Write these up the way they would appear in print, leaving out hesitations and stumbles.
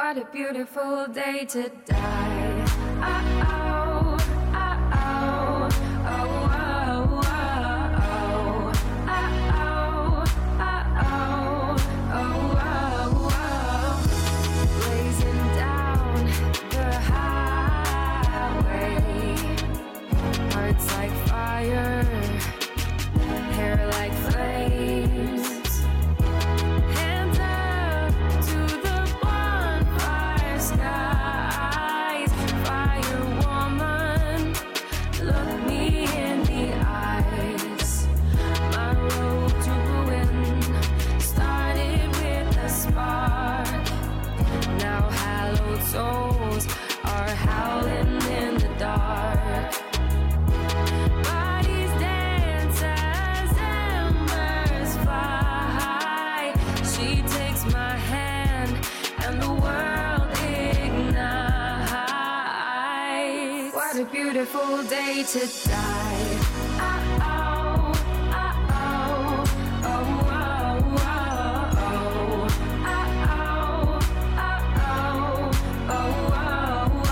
What a beautiful day to die. Oh, oh, oh, oh, oh, oh, oh, oh, oh, oh, oh, oh. Blazing down the highway, hearts like fire, hair like flames. Hands up to the bonfire skies. Fire woman, look me in the eyes. My road to ruin started with a spark. Now hallowed souls are howling in the dark. Bodies dance as embers fly. She takes my hand and the world ignites. What a beautiful day to die. Oh, oh, oh, oh, oh, oh, oh, oh, oh, oh, oh,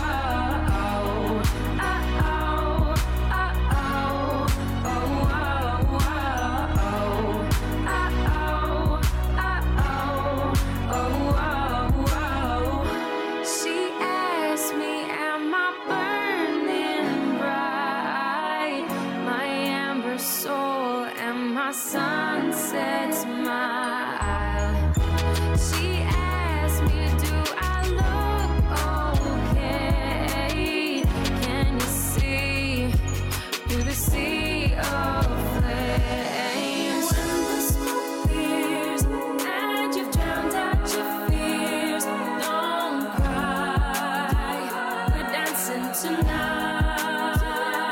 she asked me, am I burning bright? My amber soul and my sunset smile. She asked me, do I look okay? Can you see through the sea of flames? When the smoke clears and you've drowned out your fears, don't cry, we're dancing tonight.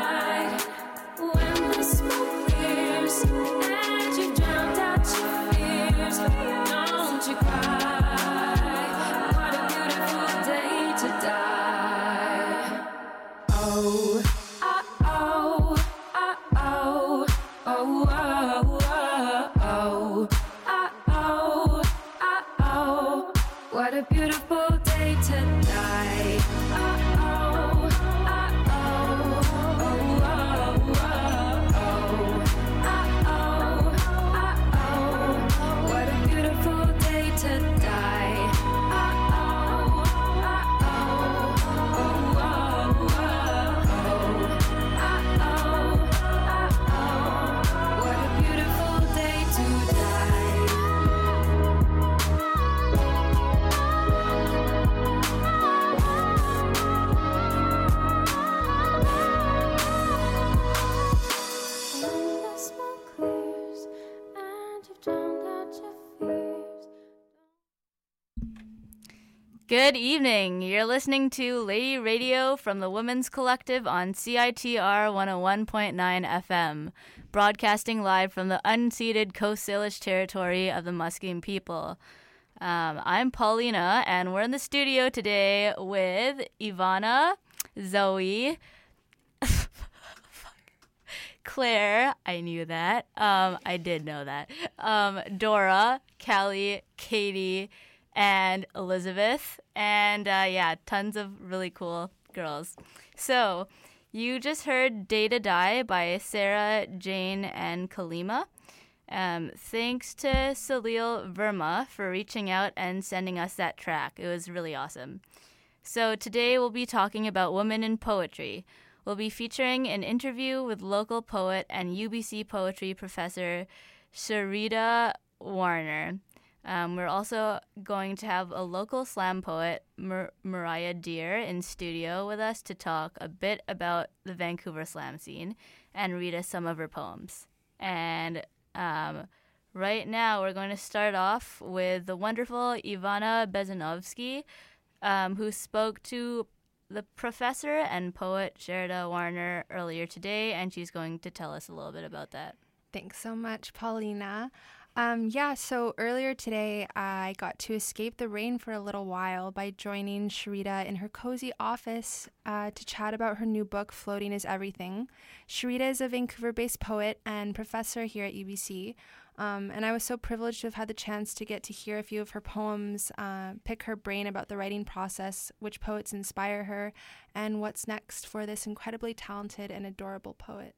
When the smoke clears and you've drowned out your fears, don't you cry. What a beautiful day to die. Oh, oh, oh, oh, oh, oh, oh, oh, oh, oh, what a beautiful day to die. Oh, oh, oh, oh, oh, oh, oh, what a beautiful day to die. Oh, oh, oh, oh, what a beautiful day to die. When the smoke clears and you've drowned out your fears. Good evening. You're listening to Lady Radio from the Women's Collective on CITR 101.9 FM, broadcasting live from the unceded Coast Salish territory of the Musqueam people. I'm Paulina, and we're in the studio today with Ivana, Zoe, Claire, I knew that. I did know that. Dora, Callie, Katie, and Elizabeth. And tons of really cool girls. So, you just heard Day to Die by Sarah, Jane, and Kalima. Thanks to Salil Verma for reaching out and sending us that track. It was really awesome. So today we'll be talking about women in poetry. We'll be featuring an interview with local poet and UBC poetry professor Sharita Warner. We're also going to have a local slam poet, Mariah Deer, in studio with us to talk a bit about the Vancouver slam scene and read us some of her poems. And right now we're going to start off with the wonderful Ivana Bezanovsky, who spoke to the professor and poet Sharita Warner earlier today, and she's going to tell us a little bit about that. Thanks so much, Paulina. So earlier today, I got to escape the rain for a little while by joining Sharita in her cozy office to chat about her new book, Floating is Everything. Sharita is a Vancouver-based poet and professor here at UBC, and I was so privileged to have had the chance to get to hear a few of her poems, pick her brain about the writing process, which poets inspire her, and what's next for this incredibly talented and adorable poet.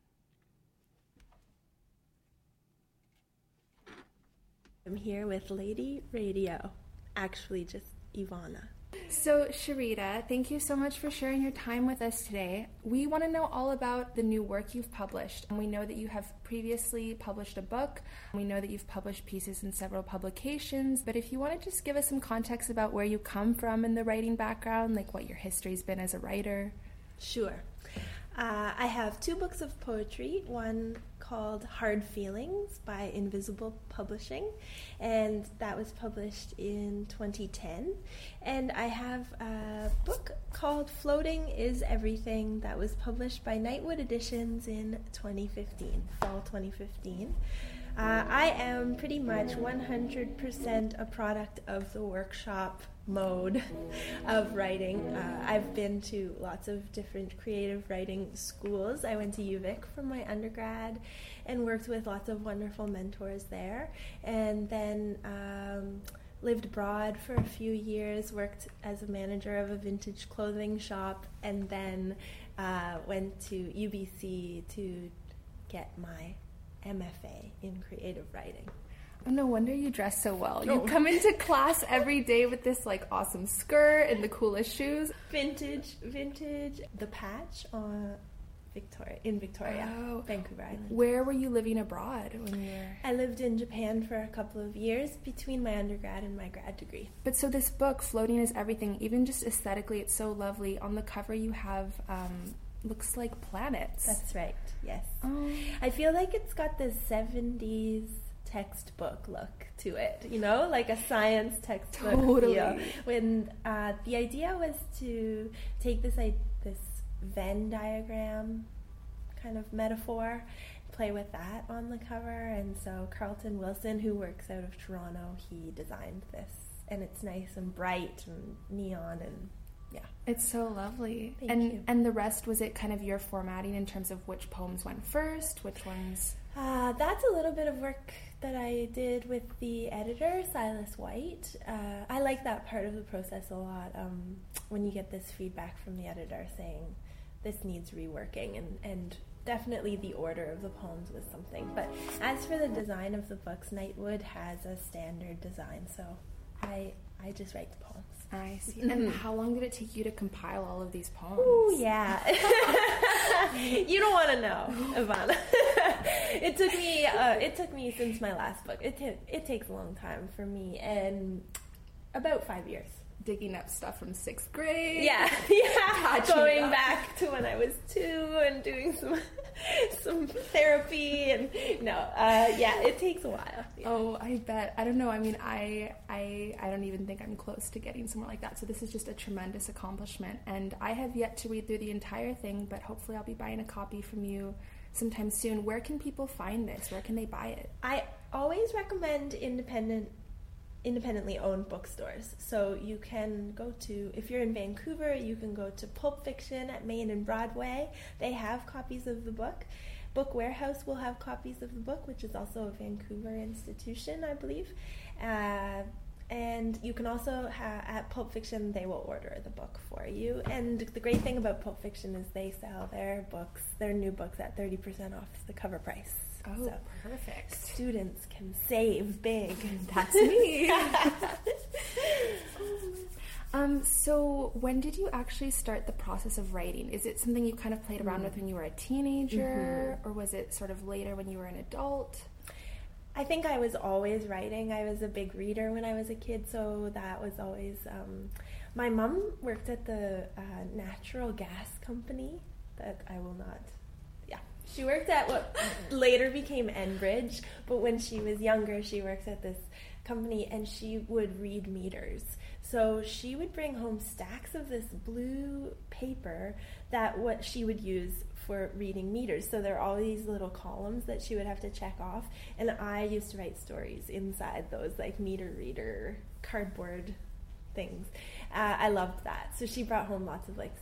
I'm here with Lady Radio, actually just Ivana. So, Sharita, thank you so much for sharing your time with us today. We want to know all about the new work you've published. We know that you have previously published a book. We know that you've published pieces in several publications. But if you want to just give us some context about where you come from in the writing background, like what your history's been as a writer. Sure. I have 2 books of poetry, one called Hard Feelings by Invisible Publishing, and that was published in 2010. And I have a book called Floating is Everything that was published by Nightwood Editions in 2015, fall 2015. I am pretty much 100% a product of the workshop mode of writing. I've been to lots of different creative writing schools. I went to UVic for my undergrad and worked with lots of wonderful mentors there. And then lived abroad for a few years, worked as a manager of a vintage clothing shop, and then went to UBC to get my MFA in creative writing. Oh, no wonder you dress so well. You come into class every day with this awesome skirt and the coolest shoes. Vintage, the Patch in Victoria, Vancouver Island. Where were you living abroad when you were? I lived in Japan for a couple of years between my undergrad and my grad degree. But so this book, Floating is Everything, even just aesthetically, it's so lovely. On the cover you have looks like planets. That's right, yes. Oh. I feel like it's got this 70s textbook look to it, like a science textbook feel. When the idea was to take this Venn diagram kind of metaphor, play with that on the cover, and so Carlton Wilson, who works out of Toronto, he designed this, and it's nice and bright and neon and yeah. It's so lovely. Thank you. And the rest, was it kind of your formatting in terms of which poems went first, which ones? That's a little bit of work that I did with the editor, Silas White. I like that part of the process a lot, when you get this feedback from the editor saying this needs reworking, and definitely the order of the poems was something. But as for the design of the books, Nightwood has a standard design, so I just write the poems. I see. And how long did it take you to compile all of these poems? Oh, yeah. You don't want to know, Ivana. It took me since my last book. It takes a long time for me, and about 5 years. Digging up stuff from 6th grade. Yeah. Going back to when I was 2 and doing some therapy, and it takes a while. Yeah. Oh, I bet. I don't know. I mean, I don't even think I'm close to getting somewhere like that. So this is just a tremendous accomplishment, and I have yet to read through the entire thing, but hopefully I'll be buying a copy from you sometime soon. Where can people find this? Where can they buy it? I always recommend independently owned bookstores. So you can go to, if you're in Vancouver, you can go to Pulp Fiction at Main and Broadway. They have copies of the book. Book Warehouse will have copies of the book, which is also a Vancouver institution, I believe. And you can also, at Pulp Fiction, they will order the book for you. And the great thing about Pulp Fiction is they sell their new books at 30% off the cover price. Oh, so perfect. Students can save big. That's me. So when did you actually start the process of writing? Is it something you kind of played around with when you were a teenager, or was it sort of later when you were an adult? I think I was always writing. I was a big reader when I was a kid, so that was always... my mom worked at the natural gas company that I will not... She worked at what later became Enbridge, but when she was younger, she worked at this company, and she would read meters. So she would bring home stacks of this blue paper that what she would use for reading meters. So there are all these little columns that she would have to check off, and I used to write stories inside those like meter reader cardboard things. I loved that. So she brought home lots of like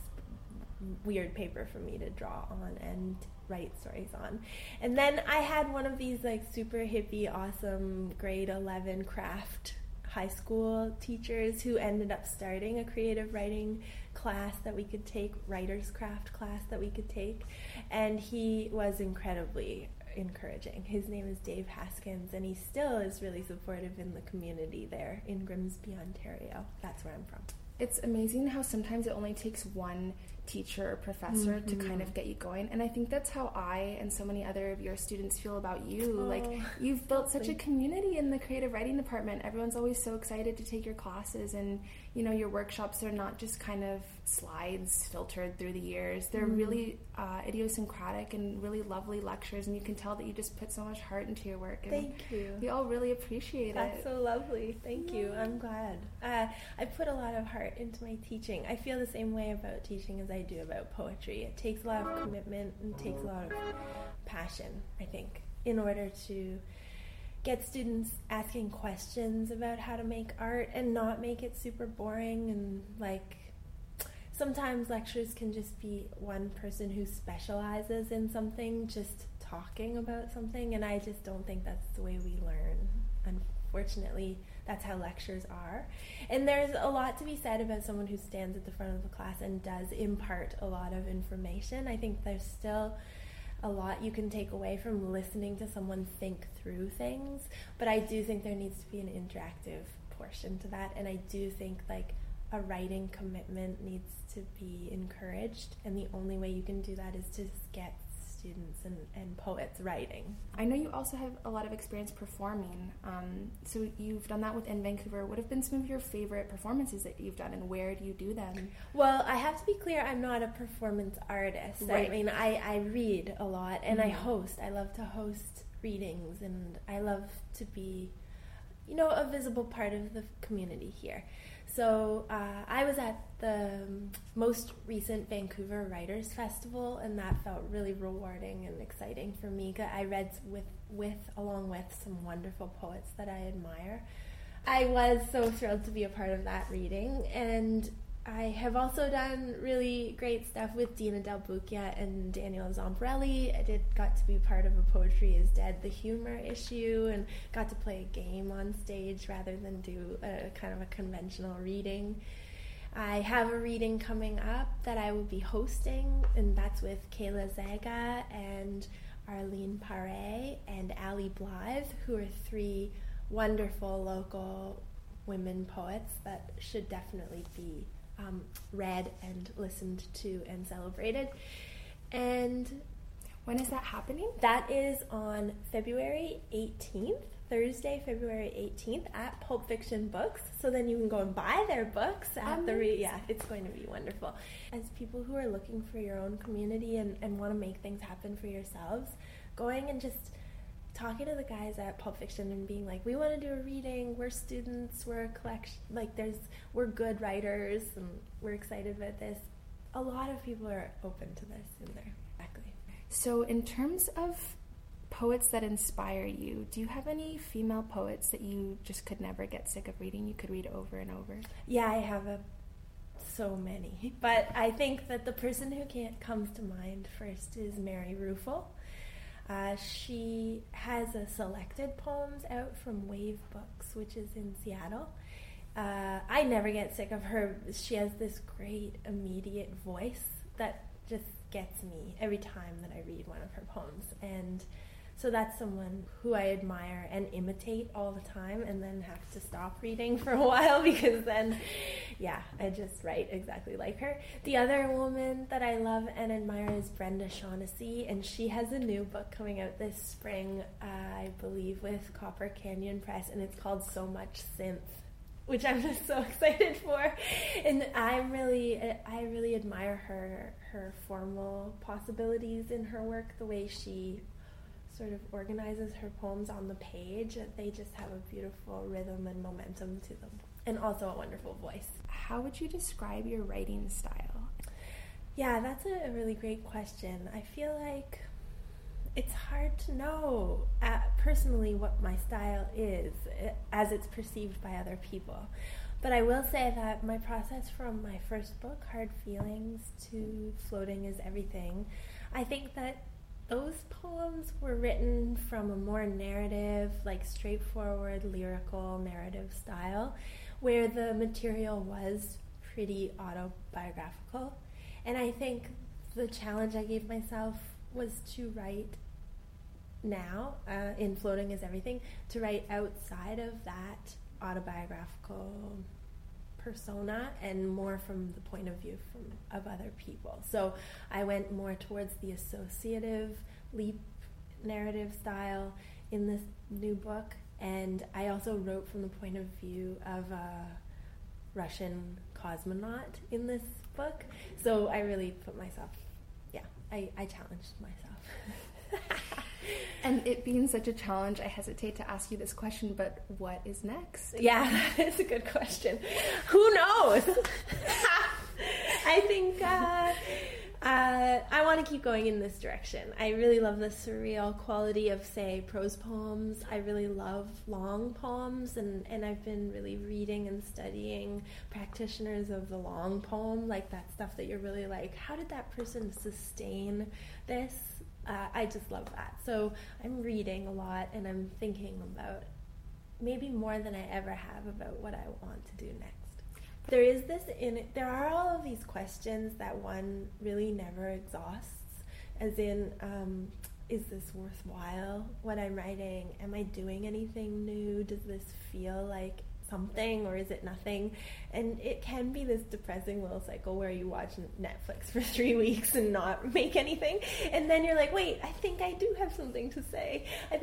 weird paper for me to draw on and write stories on. And then I had one of these like super hippie, awesome grade 11 craft high school teachers who ended up starting a creative writing class that we could take, writer's craft class that we could take, and he was incredibly encouraging. His name is Dave Haskins, and he still is really supportive in the community there in Grimsby, Ontario. That's where I'm from. It's amazing how sometimes it only takes one teacher or professor to kind of get you going, and I think that's how I and so many other of your students feel about you. Like, you've built such a community in the creative writing department. Everyone's always so excited to take your classes, and you know, your workshops are not just kind of slides filtered through the years. They're really idiosyncratic and really lovely lectures, and you can tell that you just put so much heart into your work, and thank you. We all really appreciate it. That's so lovely. Thank you. I'm glad. I put a lot of heart into my teaching. I feel the same way about teaching as I do about poetry. It takes a lot of commitment and takes a lot of passion, I think, in order to get students asking questions about how to make art and not make it super boring. And like, sometimes lectures can just be one person who specializes in something just talking about something, and I just don't think that's the way we learn. Unfortunately, that's how lectures are. And there's a lot to be said about someone who stands at the front of the class and does impart a lot of information. I think there's still a lot you can take away from listening to someone think through things, but I do think there needs to be an interactive portion to that, and I do think like a writing commitment needs to be encouraged, and the only way you can do that is to just get students and poets writing. I know you also have a lot of experience performing, so you've done that within Vancouver. What have been some of your favorite performances that you've done, and where do you do them? Well, I have to be clear, I'm not a performance artist. Right. I mean, I read a lot, and I host. I love to host readings, and I love to be, you know, a visible part of the community here. So I was at the most recent Vancouver Writers Festival, and that felt really rewarding and exciting for me. I read along with some wonderful poets that I admire. I was so thrilled to be a part of that reading, and I have also done really great stuff with Dina Del Bucchia and Daniel Zombrelli. I got to be part of a Poetry is Dead, the humor issue, and got to play a game on stage rather than do a kind of a conventional reading. I have a reading coming up that I will be hosting, and that's with Kayla Zaga and Arlene Paré and Ali Blythe, who are three wonderful local women poets that should definitely be read and listened to and celebrated. And when is that happening? That is on February 18th, Thursday, February 18th at Pulp Fiction Books. So then you can go and buy their books at yeah, it's going to be wonderful. As people who are looking for your own community and want to make things happen for yourselves, going and just talking to the guys at Pulp Fiction and being like, we want to do a reading, we're students, we're a collection, like we're good writers and we're excited about this. A lot of people are open to this in there. Exactly. So in terms of poets that inspire you, do you have any female poets that you just could never get sick of reading, you could read over and over? Yeah, I have so many, but I think that the person who comes to mind first is Mary Ruefle. She has a selected poems out from Wave Books, which is in Seattle. I never get sick of her. She has this great immediate voice that just gets me every time that I read one of her poems. And so that's someone who I admire and imitate all the time, and then have to stop reading for a while because then, yeah, I just write exactly like her. The other woman that I love and admire is Brenda Shaughnessy, and she has a new book coming out this spring, I believe, with Copper Canyon Press, and it's called So Much Synth, which I'm just so excited for. And I really admire her formal possibilities in her work, the way she sort of organizes her poems on the page. They just have a beautiful rhythm and momentum to them, and also a wonderful voice. How would you describe your writing style? Yeah, that's a really great question. I feel like it's hard to know personally what my style is as it's perceived by other people. But I will say that my process from my first book, Hard Feelings, to Floating is Everything, I think that those poems were written from a more narrative, like straightforward, lyrical narrative style, where the material was pretty autobiographical. And I think the challenge I gave myself was to write now, in Floating is Everything, to write outside of that autobiographical persona and more from the point of view of other people. So I went more towards the associative leap narrative style in this new book, and I also wrote from the point of view of a Russian cosmonaut in this book. So I really put myself, I challenged myself. And it being such a challenge, I hesitate to ask you this question, but what is next? Yeah, that is a good question. Who knows? I think I want to keep going in this direction. I really love the surreal quality of, say, prose poems. I really love long poems, and I've been really reading and studying practitioners of the long poem, like that stuff that you're really like, how did that person sustain this? I just love that. So I'm reading a lot, and I'm thinking about maybe more than I ever have about what I want to do next. There is this there are all of these questions that one really never exhausts, as in, is this worthwhile, what I'm writing? Am I doing anything new? Does this feel like something, or is it nothing? And it can be this depressing little cycle where you watch Netflix for 3 weeks and not make anything, and then you're like, wait, I think I do have something to say.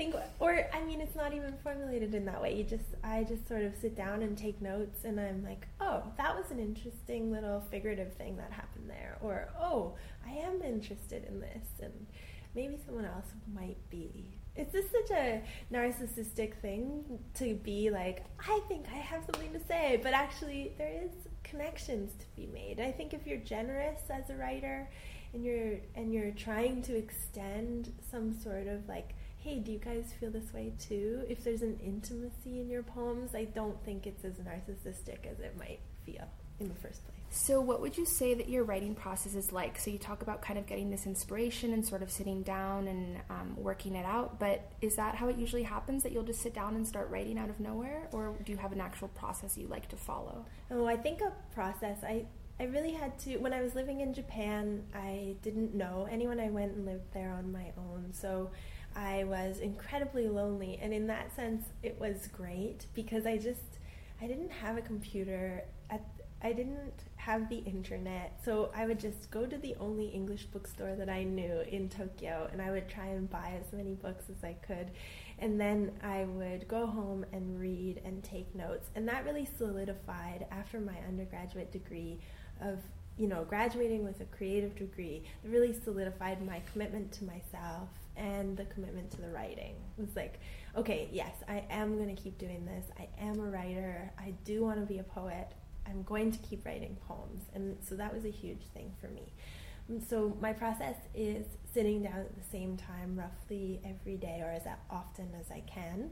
It's not even formulated in that way. I just sort of sit down and take notes, and I'm like, oh, that was an interesting little figurative thing that happened there, or oh, I am interested in this, and maybe someone else might be. It's just such a narcissistic thing to be like, I think I have something to say, but actually there is connections to be made. I think if you're generous as a writer and you're trying to extend some sort of like, hey, do you guys feel this way too? If there's an intimacy in your poems, I don't think it's as narcissistic as it might feel in the first place. So what would you say that your writing process is like? So you talk about kind of getting this inspiration and sort of sitting down and working it out, but is that how it usually happens, that you'll just sit down and start writing out of nowhere, or do you have an actual process you like to follow? Oh, I think a process. I really had to, when I was living in Japan, I didn't know anyone. I went and lived there on my own, so I was incredibly lonely, and in that sense it was great because I didn't have a computer. I didn't have the internet, so I would just go to the only English bookstore that I knew in Tokyo, and I would try and buy as many books as I could, and then I would go home and read and take notes, and that really solidified after my undergraduate degree of, graduating with a creative degree. It really solidified my commitment to myself and the commitment to the writing. It was like, okay, yes, I am going to keep doing this. I am a writer. I do want to be a poet. I'm going to keep writing poems. And so that was a huge thing for me. And so my process is sitting down at the same time roughly every day, or as often as I can,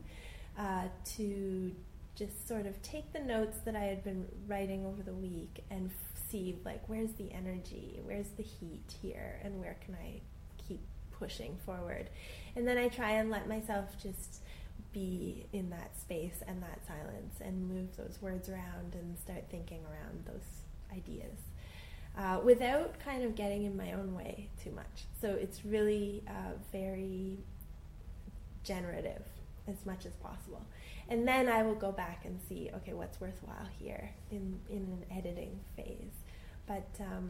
to just sort of take the notes that I had been writing over the week and see, like, where's the energy, where's the heat here, and where can I keep pushing forward. And then I try and let myself just be in that space and that silence and move those words around and start thinking around those ideas without kind of getting in my own way too much. So it's really very generative as much as possible. And then I will go back and see, okay, what's worthwhile here in an editing phase. But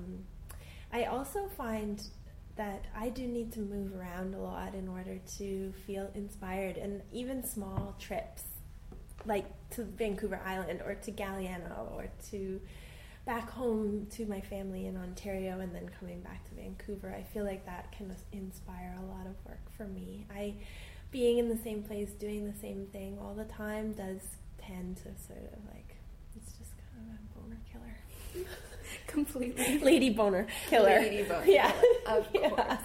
I also find that I do need to move around a lot in order to feel inspired, and even small trips, like to Vancouver Island or to Galliano or to back home to my family in Ontario and then coming back to Vancouver, I feel like that can inspire a lot of work for me. Being in the same place, doing the same thing all the time does tend to sort of like, it's just kind of a boner killer. Completely. Lady boner killer. Lady boner Yeah. killer, of course.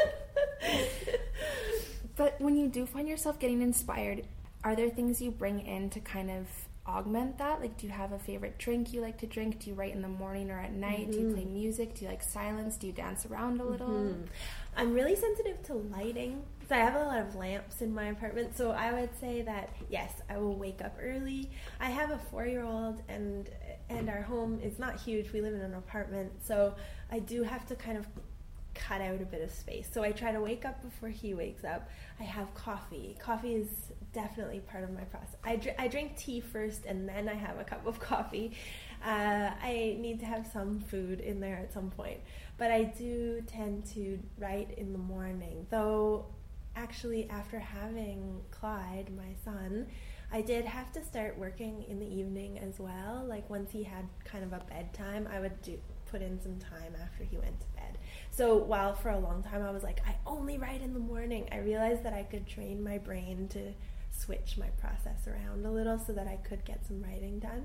But when you do find yourself getting inspired, are there things you bring in to kind of augment that? Like, do you have a favorite drink you like to drink? Do you write in the morning or at night? Do you play music? Do you like silence? Do you dance around a little? I'm really sensitive to lighting. So I have a lot of lamps in my apartment. So I would say that, yes, I will wake up early. I have a 4-year-old and our home is not huge. We live in an apartment. So I do have to kind of cut out a bit of space. So I try to wake up before he wakes up. I have coffee. Coffee is definitely part of my process. I drink tea first and then I have a cup of coffee. I need to have some food in there at some point. But I do tend to write in the morning. Though, actually, after having Clyde, my son, I did have to start working in the evening as well. Like, once he had kind of a bedtime, I would put in some time after he went to bed. So while for a long time I was like, I only write in the morning, I realized that I could train my brain to switch my process around a little so that I could get some writing done.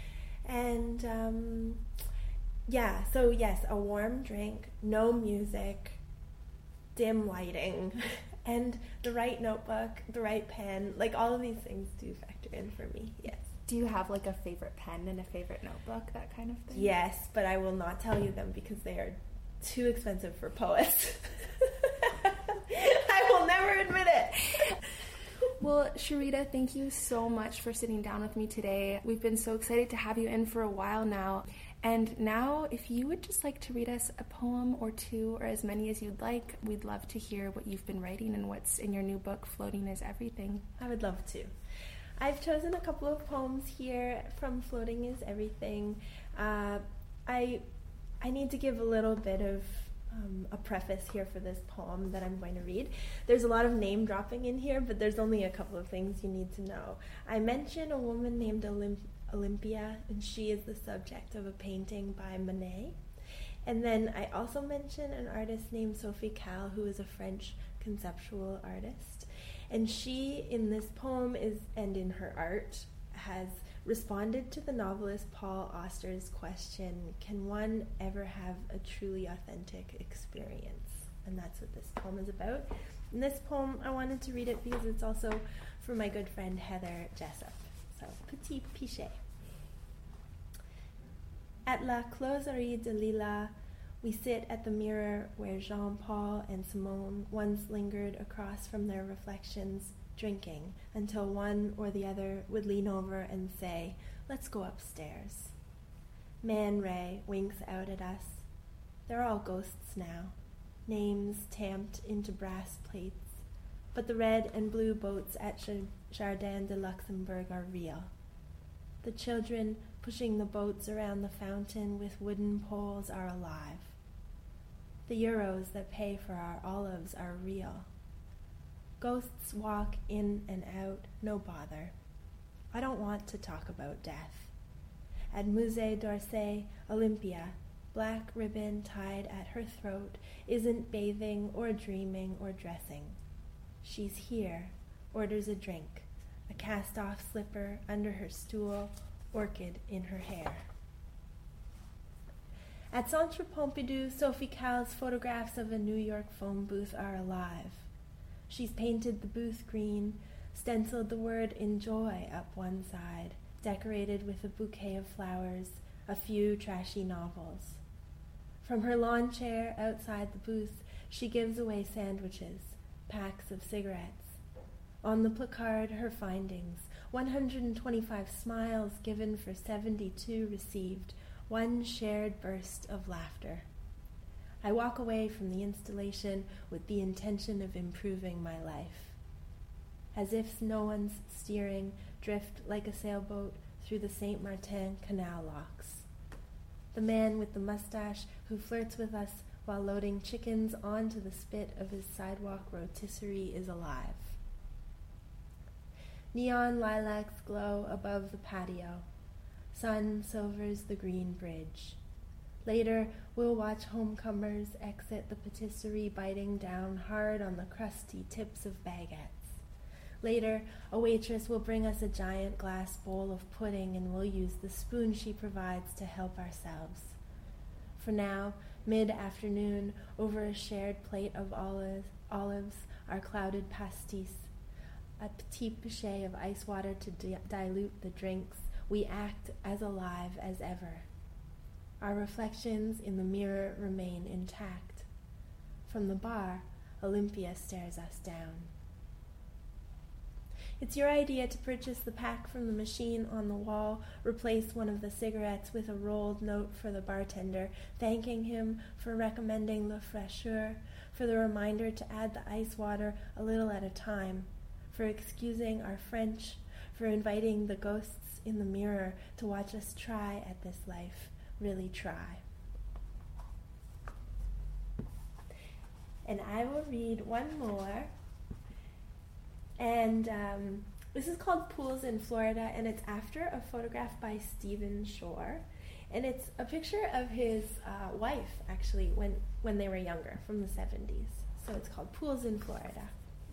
And yeah, so yes, a warm drink, no music, dim lighting, and the right notebook, the right pen, like all of these things do factor in for me, yes. Do you have like a favorite pen and a favorite notebook, that kind of thing? Yes, but I will not tell you them because they are too expensive for poets. I will never admit it. Well, Sharita, thank you so much for sitting down with me today. We've been so excited to have you in for a while now. And now, if you would just like to read us a poem or two, or as many as you'd like, we'd love to hear what you've been writing and what's in your new book, Floating is Everything. I would love to. I've chosen a couple of poems here from Floating is Everything. I need to give a little bit of a preface here for this poem that I'm going to read. There's a lot of name dropping in here, but there's only a couple of things you need to know. I mention a woman named Olympia, and she is the subject of a painting by Monet. And then I also mention an artist named Sophie Calle, who is a French conceptual artist. And she, in this poem, and in her art, has responded to the novelist Paul Auster's question, can one ever have a truly authentic experience? And that's what this poem is about. In this poem, I wanted to read it because it's also for my good friend Heather Jessup. So, Petit Pichet. At La Closerie de Lila, we sit at the mirror where Jean-Paul and Simone once lingered across from their reflections, drinking, until one or the other would lean over and say, let's go upstairs. Man Ray winks out at us. They're all ghosts now, names tamped into brass plates, but the red and blue boats at Jardin de Luxembourg are real. The children pushing the boats around the fountain with wooden poles are alive. The euros that pay for our olives are real. Ghosts walk in and out, no bother. I don't want to talk about death. At Musée d'Orsay, Olympia, black ribbon tied at her throat, isn't bathing or dreaming or dressing. She's here, orders a drink, a cast-off slipper under her stool, orchid in her hair. At Centre Pompidou, Sophie Calle's photographs of a New York phone booth are alive. She's painted the booth green, stenciled the word enjoy up one side, decorated with a bouquet of flowers, a few trashy novels. From her lawn chair outside the booth, she gives away sandwiches, packs of cigarettes. On the placard, her findings, 125 smiles given for 72 received, one shared burst of laughter. I walk away from the installation with the intention of improving my life. As if no one's steering, drift like a sailboat through the Saint Martin canal locks. The man with the mustache who flirts with us while loading chickens onto the spit of his sidewalk rotisserie is alive. Neon lilacs glow above the patio. Sun silvers the green bridge. Later, we'll watch homecomers exit the patisserie biting down hard on the crusty tips of baguettes. Later, a waitress will bring us a giant glass bowl of pudding and we'll use the spoon she provides to help ourselves. For now, mid-afternoon, over a shared plate of olives, our clouded pastis, a petit pichet of ice water to dilute the drinks, we act as alive as ever. Our reflections in the mirror remain intact. From the bar, Olympia stares us down. It's your idea to purchase the pack from the machine on the wall, replace one of the cigarettes with a rolled note for the bartender, thanking him for recommending Le Fraîcheur, for the reminder to add the ice water a little at a time, for excusing our French, for inviting the ghosts in the mirror to watch us try at this life, really try. And I will read one more. And this is called Pools in Florida, and it's after a photograph by Stephen Shore. And it's a picture of his wife, actually, when they were younger, from the 70s. So it's called Pools in Florida.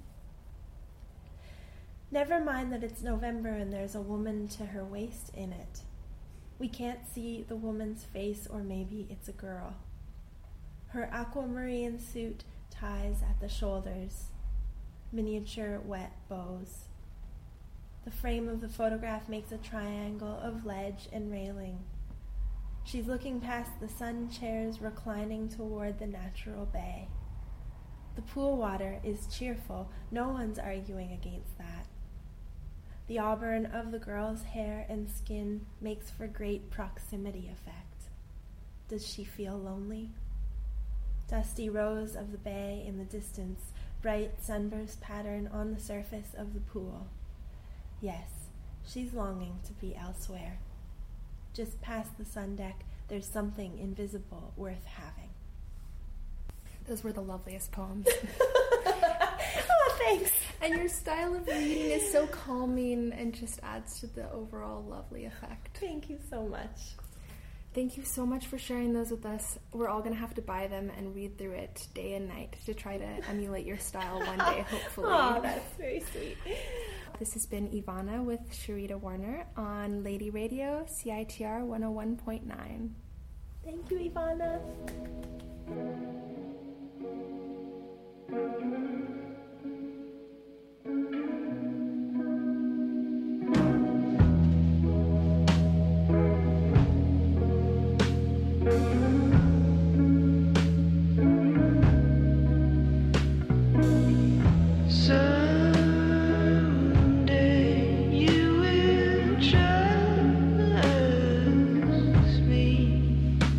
Never mind that it's November and there's a woman to her waist in it. We can't see the woman's face, or maybe it's a girl. Her aquamarine suit ties at the shoulders, miniature wet bows. The frame of the photograph makes a triangle of ledge and railing. She's looking past the sun chairs reclining toward the natural bay. The pool water is cheerful. No one's arguing against that. The auburn of the girl's hair and skin makes for great proximity effect. Does she feel lonely? Dusty rows of the bay in the distance, bright sunburst pattern on the surface of the pool. Yes, she's longing to be elsewhere. Just past the sun deck, there's something invisible worth having. Those were the loveliest poems. Oh, thanks. And your style of reading is so calming and just adds to the overall lovely effect. Thank you so much. Thank you so much for sharing those with us. We're all going to have to buy them and read through it day and night to try to emulate your style one day, hopefully. Oh, that's very sweet. This has been Ivana with Sharita Warner on Lady Radio, CITR 101.9. Thank you, Ivana.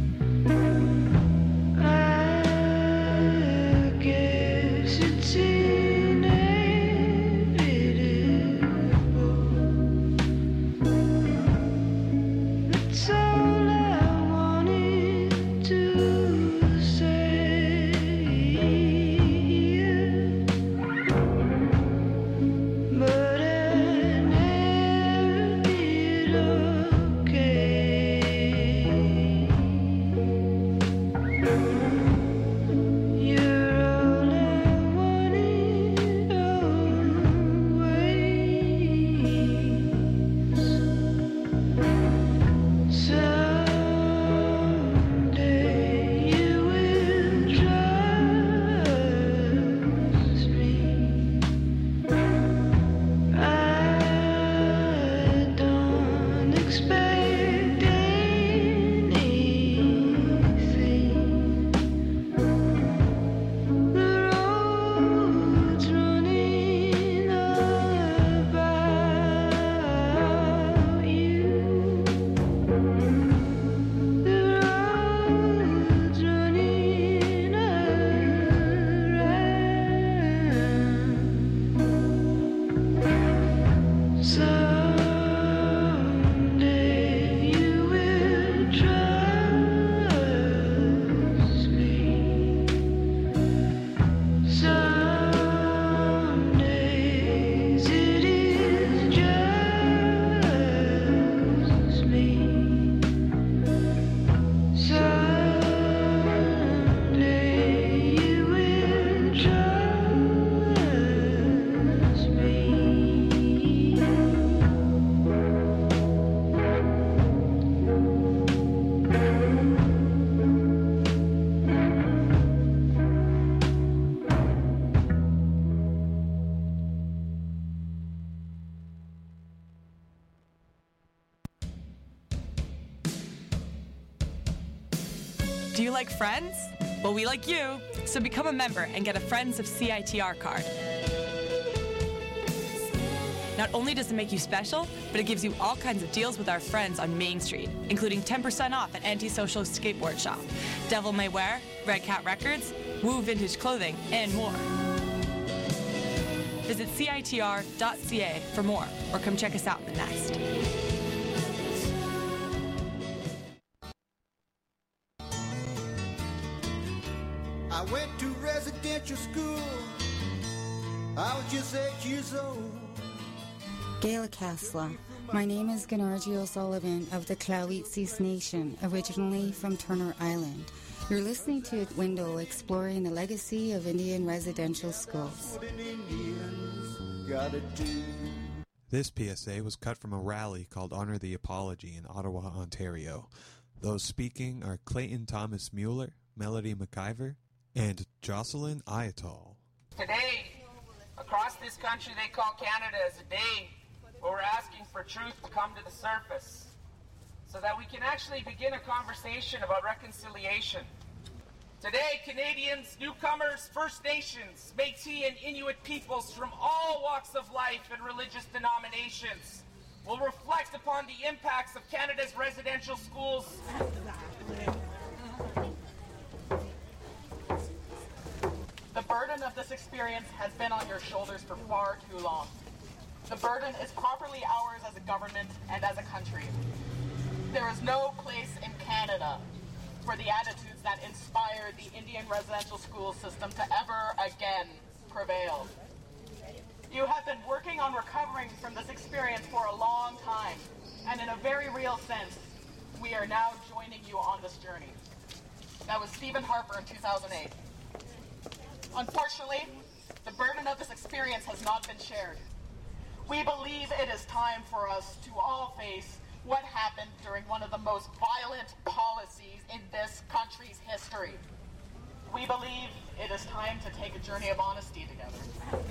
See Do you like Friends? Well, we like you, so become a member and get a Friends of CITR card. Not only does it make you special, but it gives you all kinds of deals with our friends on Main Street, including 10% off at Antisocial Skateboard Shop, Devil May Wear, Red Cat Records, Woo Vintage Clothing, and more. Visit CITR.ca for more, or come check us out in the Nest. I went to residential school. I was just 8 years old. Gaila Kasla. My name is Ganarji O'Sullivan of the Clawitsis Nation, originally from Turner Island. You're listening to Window, exploring the legacy of Indian residential schools. This PSA was cut from a rally called Honor the Apology in Ottawa, Ontario. Those speaking are Clayton Thomas Mueller, Melody McIver, and Jocelyn Ayatol. Today, across this country, they call Canada as a day where we're asking for truth to come to the surface so that we can actually begin a conversation about reconciliation. Today, Canadians, newcomers, First Nations, Métis and Inuit peoples from all walks of life and religious denominations will reflect upon the impacts of Canada's residential schools. The burden of this experience has been on your shoulders for far too long. The burden is properly ours as a government and as a country. There is no place in Canada for the attitudes that inspired the Indian residential school system to ever again prevail. You have been working on recovering from this experience for a long time, and in a very real sense, we are now joining you on this journey. That was Stephen Harper in 2008. Unfortunately, the burden of this experience has not been shared. We believe it is time for us to all face what happened during one of the most violent policies in this country's history. We believe it is time to take a journey of honesty together.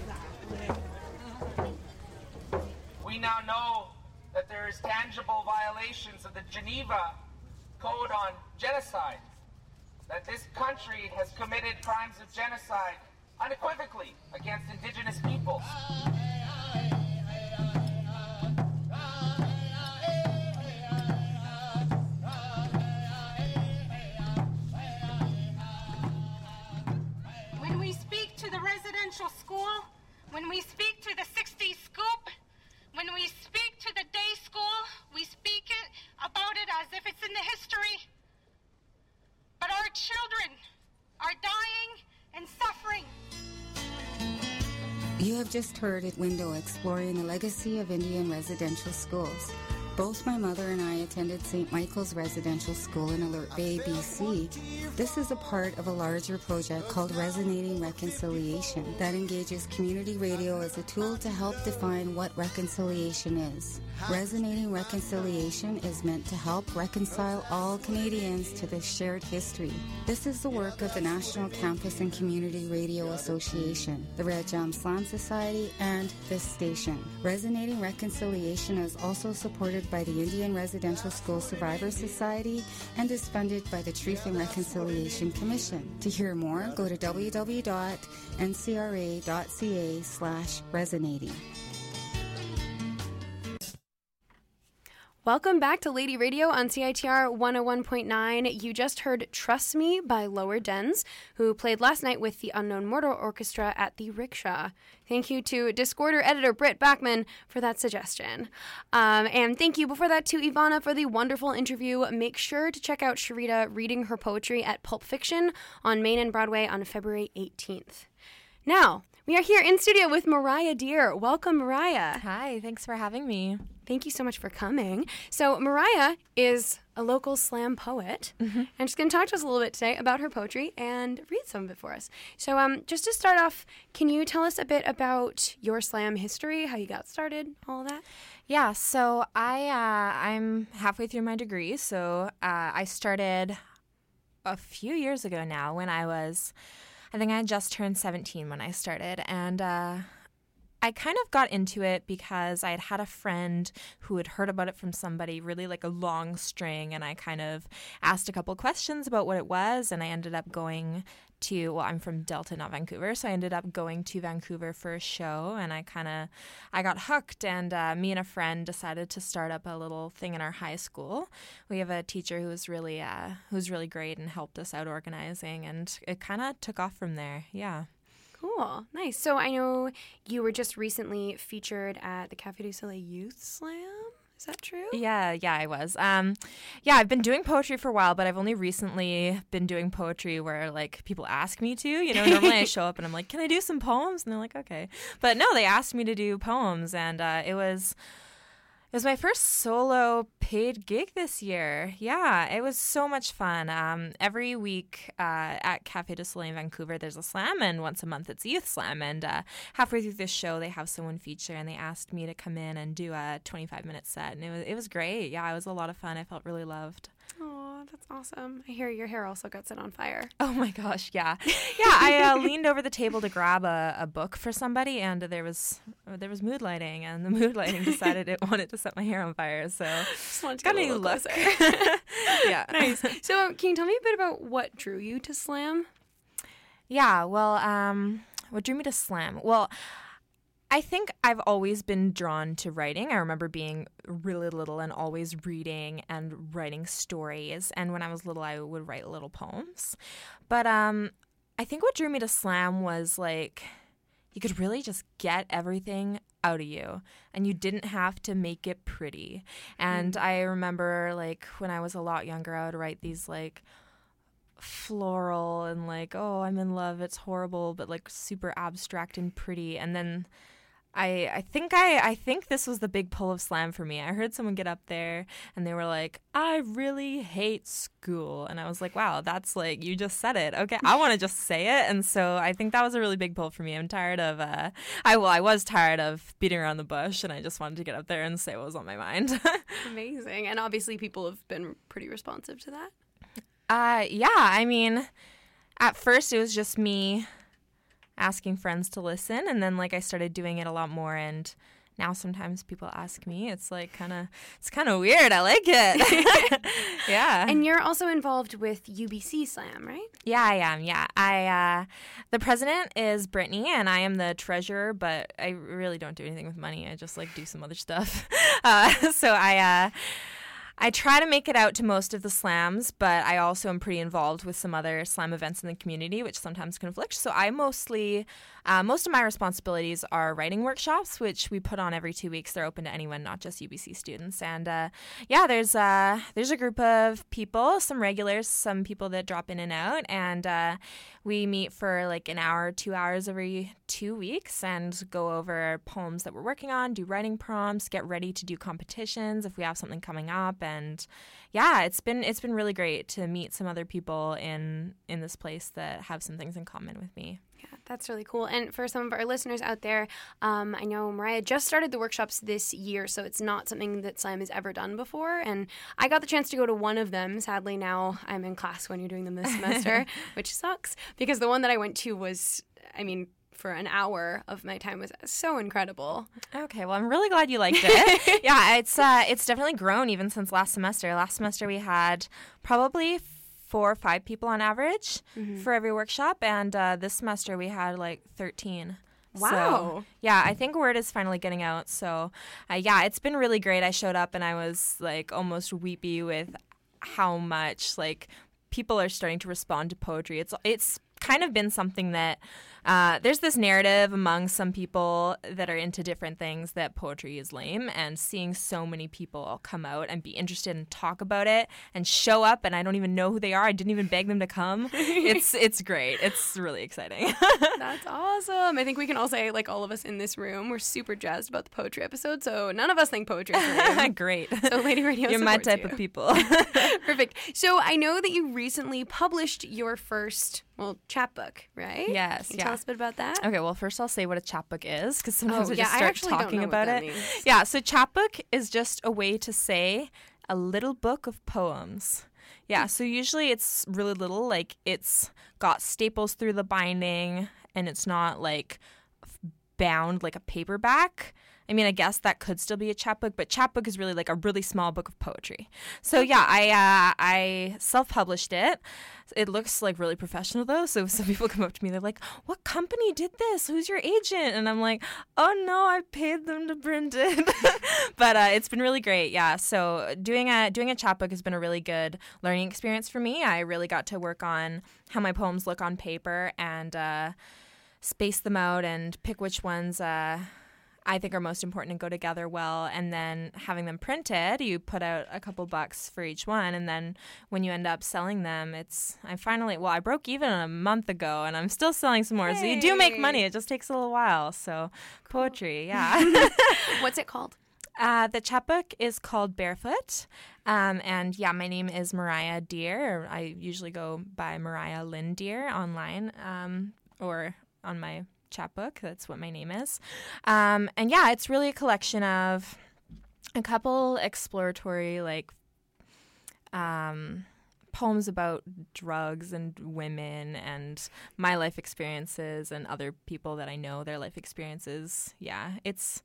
We now know that there is tangible violations of the Geneva Code on Genocide, that this country has committed crimes of genocide unequivocally against Indigenous peoples. When we speak to the residential school, when we speak to the 60s scoop, when we speak to the day school, we speak about it as if it's in the history. But our children are dying and suffering. You have just heard at Window, exploring the legacy of Indian residential schools. Both my mother and I attended St. Michael's Residential School in Alert Bay, BC. This is a part of a larger project called Resonating Reconciliation that engages community radio as a tool to help define what reconciliation is. Resonating Reconciliation is meant to help reconcile all Canadians to this shared history. This is the work of the National Campus and Community Radio Association, the Red Jam Slam Society, and this station. Resonating Reconciliation is also supported by the Indian Residential School Survivor Society and is funded by the Truth and Reconciliation Commission. To hear more, go to www.ncra.ca/resonating. Welcome back to Lady Radio on CITR 101.9. You just heard Trust Me by Lower Dens, who played last night with the Unknown Mortal Orchestra at the Rickshaw. Thank you to Discorder editor Britt Backman for that suggestion. And thank you before that to Ivana for the wonderful interview. Make sure to check out Sharita reading her poetry at Pulp Fiction on Main and Broadway on February 18th. Now, we are here in studio with Mariah Deer. Welcome, Mariah. Hi, thanks for having me. Thank you so much for coming. So Mariah is a local slam poet, and she's going to talk to us a little bit today about her poetry and read some of it for us. So just to start off, can you tell us a bit about your slam history, how you got started, all that? Yeah, so I'm halfway through my degree, so I started a few years ago now when I think I had just turned 17 when I started, and I kind of got into it because I had a friend who had heard about it from somebody, really like a long string, and I kind of asked a couple questions about what it was, and I ended up going to, well, I'm from Delta, not Vancouver, so I ended up going to Vancouver for a show, and I got hooked, and me and a friend decided to start up a little thing in our high school. We have a teacher who's really great and helped us out organizing, and it kind of took off from there. Yeah. Cool. Nice. So I know you were just recently featured at the Café du Soleil Youth Slam. Is that true? Yeah, I was. I've been doing poetry for a while, but I've only recently been doing poetry where, like, people ask me to. You know, normally I show up and I'm like, can I do some poems? And they're like, okay. But no, they asked me to do poems, and it was my first solo paid gig this year. Yeah, it was so much fun. Every week at Café du Soleil in Vancouver, there's a slam, and once a month it's a youth slam. And halfway through this show, they have someone feature, and they asked me to come in and do a 25-minute set, and it was great. Yeah, it was a lot of fun. I felt really loved. Oh, that's awesome. I hear your hair also got set on fire. Oh my gosh, yeah. Yeah, I leaned over the table to grab a book for somebody, and there was mood lighting, and the mood lighting decided it wanted to set my hair on fire, so just wanted to got get a new look. Yeah. Nice. So can you tell me a bit about what drew you to slam? Yeah, well, what drew me to slam? Well, I think I've always been drawn to writing. I remember being really little and always reading and writing stories. And when I was little, I would write little poems. But I think what drew me to slam was, like, you could really just get everything out of you, and you didn't have to make it pretty. And I remember, like, when I was a lot younger, I would write these, like, floral and, like, oh, I'm in love, it's horrible, but, like, super abstract and pretty. And then I think this was the big pull of slam for me. I heard someone get up there and they were like, I really hate school. And I was like, wow, that's, like, you just said it. Okay, I want to just say it. And so I think that was a really big pull for me. I'm tired of, I was tired of beating around the bush, and I just wanted to get up there and say what was on my mind. Amazing. And obviously people have been pretty responsive to that. Yeah, I mean, at first it was just me asking friends to listen, and then, like, I started doing it a lot more, and now sometimes people ask me. It's like it's kind of weird. I like it. Yeah. And you're also involved with UBC Slam, right? Yeah, I am. Yeah. The president is Brittany, and I am the treasurer, but I really don't do anything with money. I just, like, do some other stuff. So I try to make it out to most of the slams, but I also am pretty involved with some other slam events in the community, which sometimes conflict. So I mostly, most of my responsibilities are writing workshops, which we put on every 2 weeks. They're open to anyone, not just UBC students. And there's a group of people, some regulars, some people that drop in and out, and we meet for like an hour, 2 hours every 2 weeks and go over poems that we're working on, do writing prompts, get ready to do competitions if we have something coming up. And yeah, it's been really great to meet some other people in this place that have some things in common with me. Yeah, that's really cool. And for some of our listeners out there, I know Mariah just started the workshops this year, so it's not something that Slam has ever done before. And I got the chance to go to one of them. Sadly, now I'm in class when you're doing them this semester, which sucks, because the one that I went to was, I mean, for an hour of my time was so incredible. Okay, well, I'm really glad you liked it. Yeah, it's definitely grown even since last semester. Last semester we had probably 4 or 5 people on average for every workshop, and this semester we had like 13. Wow. So, yeah, I think word is finally getting out. So, yeah, it's been really great. I showed up and I was like almost weepy with how much like people are starting to respond to poetry. It's kind of been something that there's this narrative among some people that are into different things that poetry is lame, and seeing so many people come out and be interested and talk about it and show up, and I don't even know who they are. I didn't even beg them to come. It's great. It's really exciting. That's awesome. I think we can all say, like, all of us in this room, we're super jazzed about the poetry episode, so none of us think poetry is lame. Great. So Lady Radio You're my supports type you. of people. Perfect. So I know that you recently published your first, chapbook, right? Yes. Can you tell us a bit about that? Okay, well, first I'll say what a chapbook is, because sometimes we yeah, just I start actually don't talking know about what that it. means. Yeah, so chapbook is just a way to say a little book of poems. Yeah, so usually it's really little, like it's got staples through the binding, and it's not like bound like a paperback. I mean, I guess that could still be a chapbook, but chapbook is really like a really small book of poetry. So yeah, I self-published it. It looks like really professional though. So some people come up to me, they're like, "What company did this? Who's your agent?" And I'm like, "Oh no, I paid them to print it." But it's been really great. Yeah. So doing a chapbook has been a really good learning experience for me. I really got to work on how my poems look on paper and space them out and pick which ones I think are most important and go together well. And then having them printed, you put out a couple bucks for each one. And then when you end up selling them, I broke even a month ago and I'm still selling some more. Hey. So you do make money. It just takes a little while. So cool. Poetry, yeah. What's it called? The chapbook is called Barefoot. And yeah, my name is Mariah Deer. I usually go by Mariah Lynn Deer online or on my chapbook. That's what my name is. And yeah, it's really a collection of a couple exploratory poems about drugs and women and my life experiences and other people that I know, their life experiences. Yeah, it's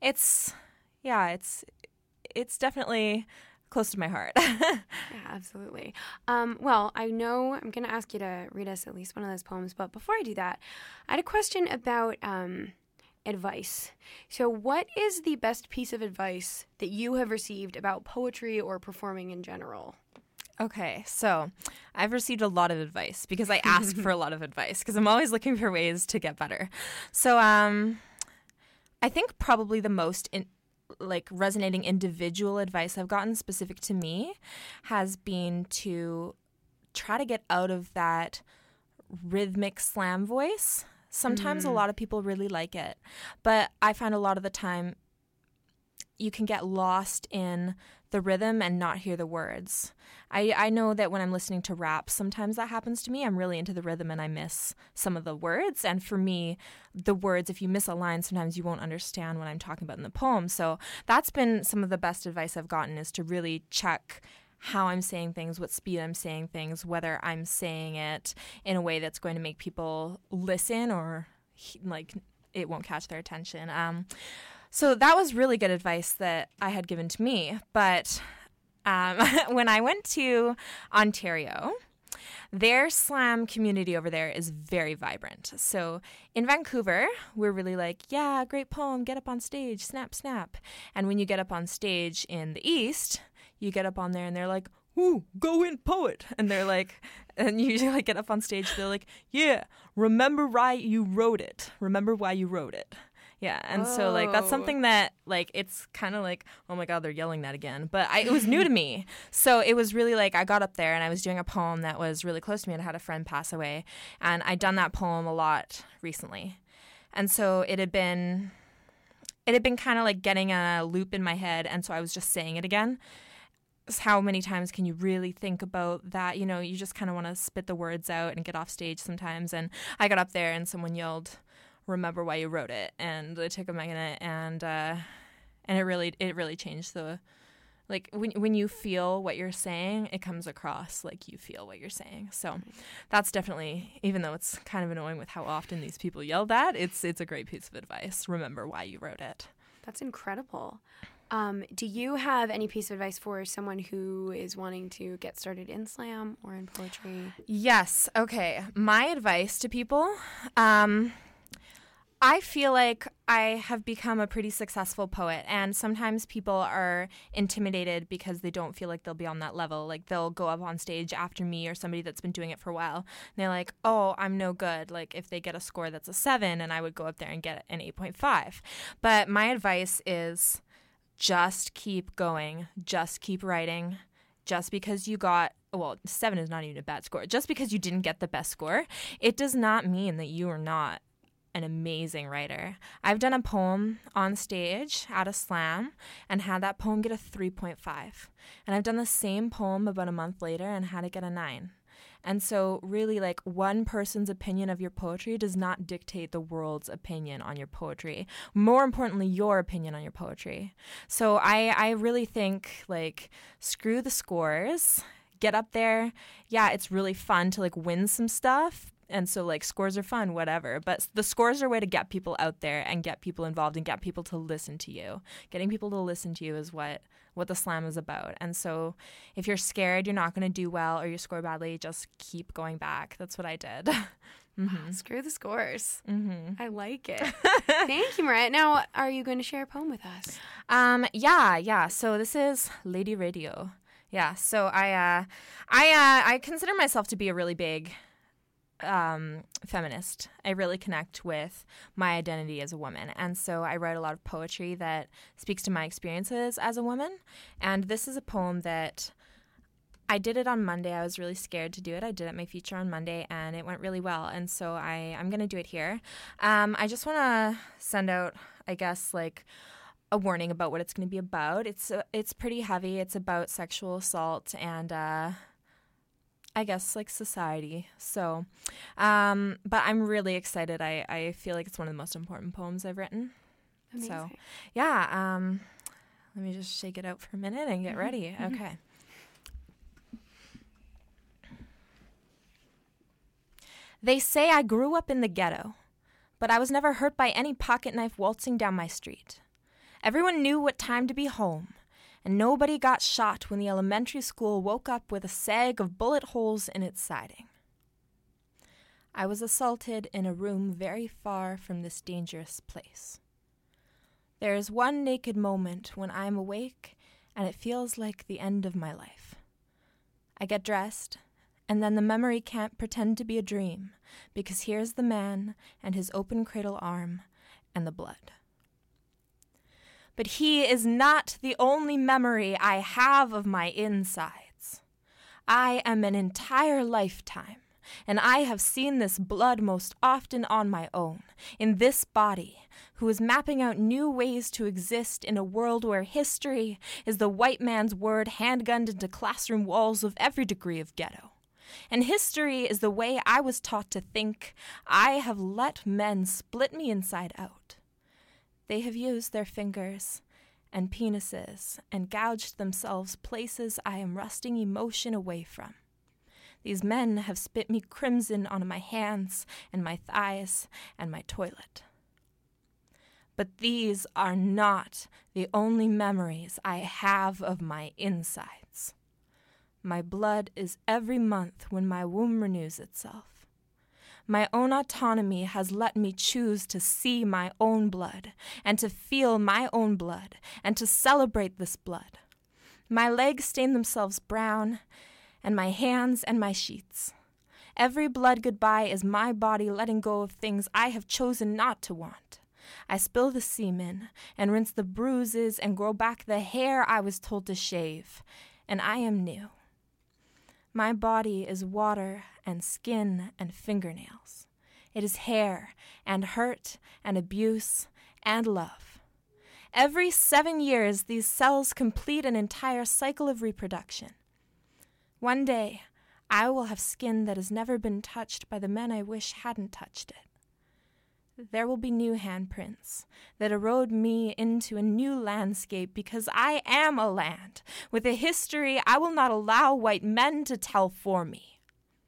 definitely close to my heart. Yeah, absolutely. Well, I know I'm going to ask you to read us at least one of those poems, but before I do that, I had a question about advice. So what is the best piece of advice that you have received about poetry or performing in general? Okay, so I've received a lot of advice because I ask for a lot of advice because I'm always looking for ways to get better. So I think probably the most resonating individual advice I've gotten specific to me has been to try to get out of that rhythmic slam voice. Sometimes a lot of people really like it, but I find a lot of the time you can get lost in the rhythm and not hear the words. I know that when I'm listening to rap, sometimes that happens to me. I'm really into the rhythm and I miss some of the words. And for me, the words, if you miss a line, sometimes you won't understand what I'm talking about in the poem. So that's been some of the best advice I've gotten, is to really check how I'm saying things, what speed I'm saying things, whether I'm saying it in a way that's going to make people listen or it won't catch their attention. So that was really good advice that I had given to me. But when I went to Ontario, their slam community over there is very vibrant. So in Vancouver, we're really like, yeah, great poem, get up on stage, snap, snap. And when you get up on stage in the East, you get up on there and they're like, ooh, go in, poet. And they're like, and you get up on stage, they're like, yeah, remember why you wrote it. Remember why you wrote it. Yeah, and so that's something that it's kind of like, oh my God, they're yelling that again. But it was new to me. So it was really I got up there and I was doing a poem that was really close to me and I had a friend pass away. And I'd done that poem a lot recently. And so it had been kind of getting a loop in my head. And so I was just saying it again. How many times can you really think about that? You just kind of want to spit the words out and get off stage sometimes. And I got up there and someone yelled, remember why you wrote it, and it took a minute, and it really changed the when you feel what you're saying, it comes across like you feel what you're saying. So that's definitely, even though it's kind of annoying with how often these people yell that, it's a great piece of advice. Remember why you wrote it. That's incredible. Do you have any piece of advice for someone who is wanting to get started in slam or in poetry? Yes. Okay. My advice to people, I feel like I have become a pretty successful poet, and sometimes people are intimidated because they don't feel like they'll be on that level. Like they'll go up on stage after me or somebody that's been doing it for a while, and they're like, oh, I'm no good. Like if they get a score that's a 7 and I would go up there and get an 8.5. But my advice is just keep going, just keep writing. Just because you got, 7 is not even a bad score. Just because you didn't get the best score, it does not mean that you are not an amazing writer. I've done a poem on stage at a slam and had that poem get a 3.5. And I've done the same poem about a month later and had it get a 9. And so really one person's opinion of your poetry does not dictate the world's opinion on your poetry. More importantly, your opinion on your poetry. So I really think screw the scores. Get up there. Yeah, it's really fun to win some stuff. And so, like, scores are fun, whatever. But the scores are a way to get people out there and get people involved and get people to listen to you. Getting people to listen to you is what the slam is about. And so if you're scared you're not going to do well or you score badly, just keep going back. That's what I did. Wow, screw the scores. I like it. Mm-hmm. Thank you, Mariah. Now, are you going to share a poem with us? Yeah. So this is Lady Radio. Yeah. So I consider myself to be a really big feminist. I really connect with my identity as a woman. And so I write a lot of poetry that speaks to my experiences as a woman. And this is a poem that I did it on Monday. I was really scared to do it. I did it at my feature on Monday, and it went really well. And so I'm going to do it here. I just want to send out, I guess, like a warning about what it's going to be about. It's pretty heavy. It's about sexual assault and I guess like society. So, but I'm really excited. I feel like it's one of the most important poems I've written. Amazing. So, yeah. Let me just shake it out for a minute and get ready. Okay. They say I grew up in the ghetto, but I was never hurt by any pocket knife waltzing down my street. Everyone knew what time to be home, and nobody got shot when the elementary school woke up with a sag of bullet holes in its siding. I was assaulted in a room very far from this dangerous place. There is one naked moment when I am awake, and it feels like the end of my life. I get dressed, and then the memory can't pretend to be a dream, because here's the man and his open cradle arm and the blood. But he is not the only memory I have of my insides. I am an entire lifetime, and I have seen this blood most often on my own, in this body, who is mapping out new ways to exist in a world where history is the white man's word handgunned into classroom walls of every degree of ghetto. And history is the way I was taught to think. I have let men split me inside out. They have used their fingers and penises and gouged themselves places I am wresting emotion away from. These men have spit me crimson on my hands and my thighs and my toilet. But these are not the only memories I have of my insides. My blood is every month when my womb renews itself. My own autonomy has let me choose to see my own blood and to feel my own blood and to celebrate this blood. My legs stain themselves brown, and my hands and my sheets. Every blood goodbye is my body letting go of things I have chosen not to want. I spill the semen and rinse the bruises and grow back the hair I was told to shave, and I am new. My body is water and skin and fingernails. It is hair and hurt and abuse and love. Every 7 years, these cells complete an entire cycle of reproduction. One day, I will have skin that has never been touched by the men I wish hadn't touched it. There will be new handprints that erode me into a new landscape because I am a land with a history I will not allow white men to tell for me.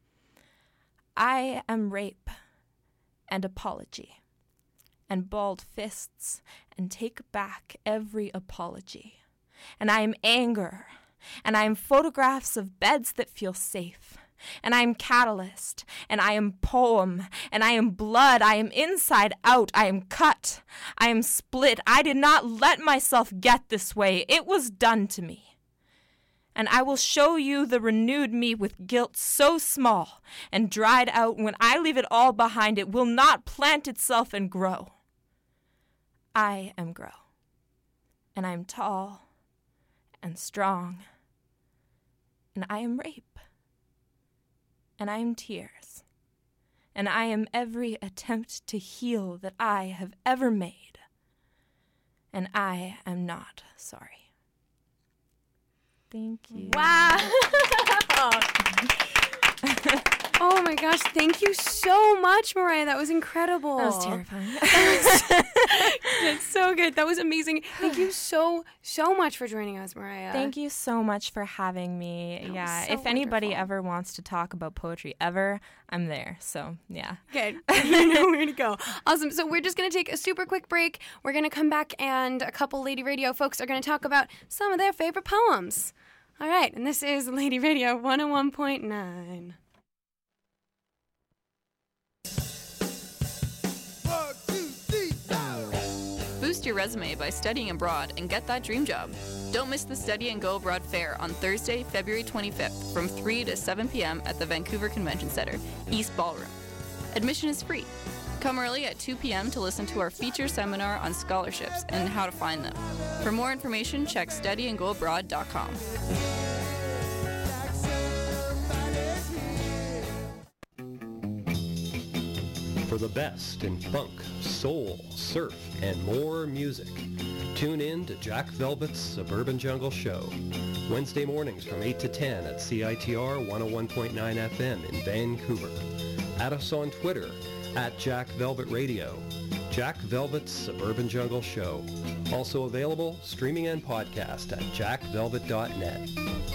I am rape and apology and balled fists and take back every apology. And I am anger and I am photographs of beds that feel safe. And I am catalyst, and I am poem, and I am blood, I am inside out, I am cut, I am split. I did not let myself get this way. It was done to me. And I will show you the renewed me with guilt so small and dried out. When I leave it all behind, it will not plant itself and grow. I am grow, and I am tall and strong, and I am rape. And I am tears, and I am every attempt to heal that I have ever made, and I am not sorry. Thank you. Wow. Oh my gosh, thank you so much, Mariah. That was incredible. That was terrifying. That's so good. That was amazing. Thank you so much for joining us, Mariah. Thank you so much for having me. That Yeah, was so if anybody wonderful. ever wants to talk about poetry ever, I'm there. So, yeah. Good. I know where to go. Awesome. So we're just going to take a super quick break. We're going to come back and a couple Lady Radio folks are going to talk about some of their favorite poems. All right. And this is Lady Radio 101.9. Boost your resume by studying abroad and get that dream job. Don't miss the Study and Go Abroad Fair on Thursday, February 25th from 3 to 7 p.m. at the Vancouver Convention Center, East Ballroom. Admission is free. Come early at 2 p.m. to listen to our feature seminar on scholarships and how to find them. For more information, check studyandgoabroad.com. For the best in funk, soul, surf, and more music, tune in to Jack Velvet's Suburban Jungle Show, Wednesday mornings from 8 to 10 at CITR 101.9 FM in Vancouver. Add us on Twitter at Jack Velvet Radio. Jack Velvet's Suburban Jungle Show. Also available streaming and podcast at jackvelvet.net.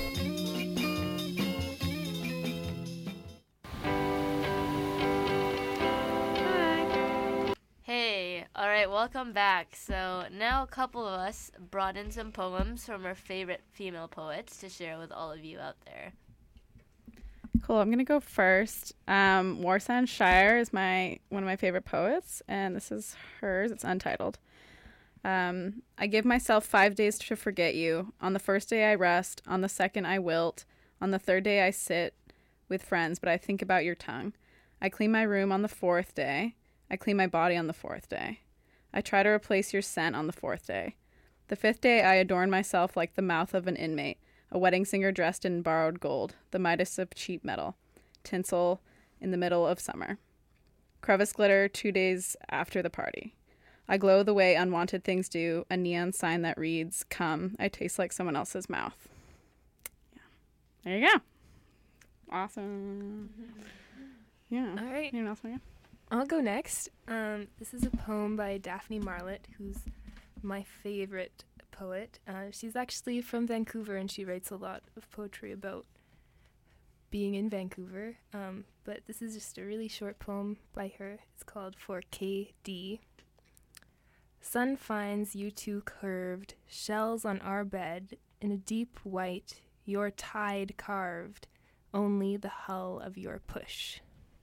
Hey, all right, welcome back. So now a couple of us brought in some poems from our favorite female poets to share with all of you out there. Cool. I'm gonna go first. Warsan Shire is one of my favorite poets, and this is hers. It's untitled. I give myself 5 days to forget you. On the first day I rest. On the second I wilt. On the third day I sit with friends, but I think about your tongue. I clean my room on the fourth day. I clean my body on the fourth day. I try to replace your scent on the fourth day. The fifth day I adorn myself like the mouth of an inmate, a wedding singer dressed in borrowed gold, the Midas of cheap metal, tinsel in the middle of summer. Crevice glitter 2 days after the party. I glow the way unwanted things do, a neon sign that reads, "Come, I taste like someone else's mouth." Yeah. There you go. Awesome. Yeah. All right. Anyone else want to go? I'll go next. This is a poem by Daphne Marlett, who's my favorite poet. She's actually from Vancouver, and she writes a lot of poetry about being in Vancouver. But this is just a really short poem by her. It's called For KD. Sun finds you two curved, shells on our bed, in a deep white, your tide carved, only the hull of your push.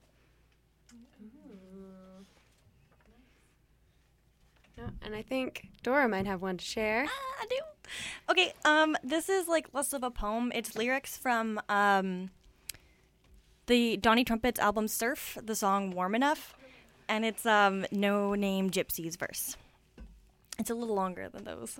And I think Dora might have one to share. I do. Okay, this is like less of a poem. It's lyrics from the Donny Trumpets album Surf, the song Warm Enough, and it's No Name Gypsy's verse. It's a little longer than those.